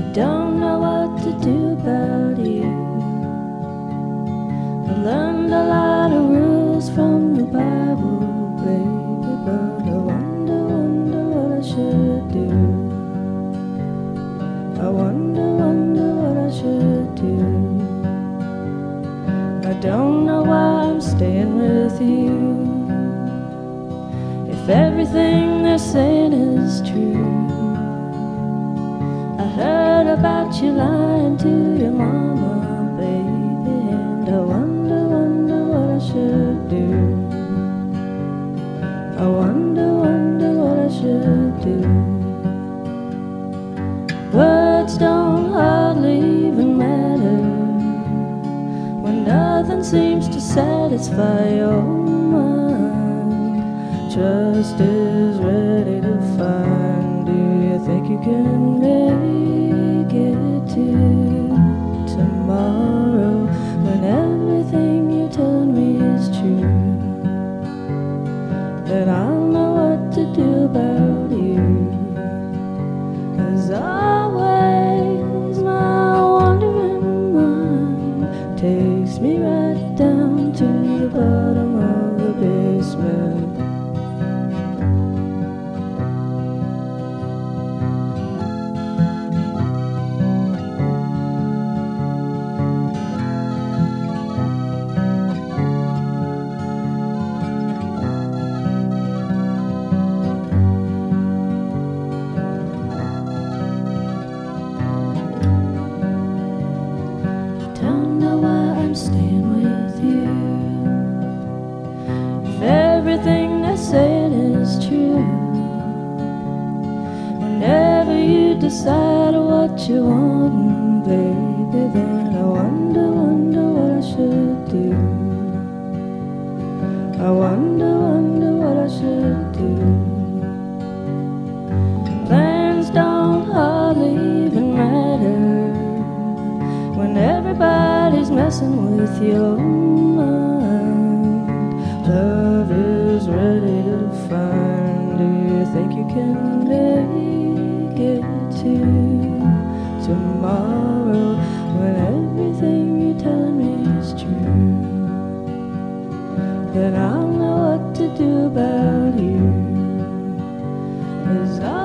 don't know what to do about you. I learned a lot of rules from the Bible, baby, but I wonder what I should do. I wonder what I should do. I don't know why I'm staying with you. If everything they're saying is true, I heard about you lying to your mama, baby, and I wonder what I should do. I wonder what I should do. Words don't hardly even matter when nothing seems to satisfy your mind. Trust is ready to find. Do you think you can make it to tomorrow when everything you tell me is true? Then I'll know what to do about you. 'Cause always my wandering mind takes me right down to the bottom of the basement. Don't know why I'm staying with you. If everything they're saying is true, whenever you decide what you want, baby, then I wonder what I should do. I wonder what I should do. Plans don't hardly even matter when everybody's messing with your mind. Love is ready to find. Do you think you can make it to tomorrow when everything you tell me is true? Then I'll know what to do about you. 'Cause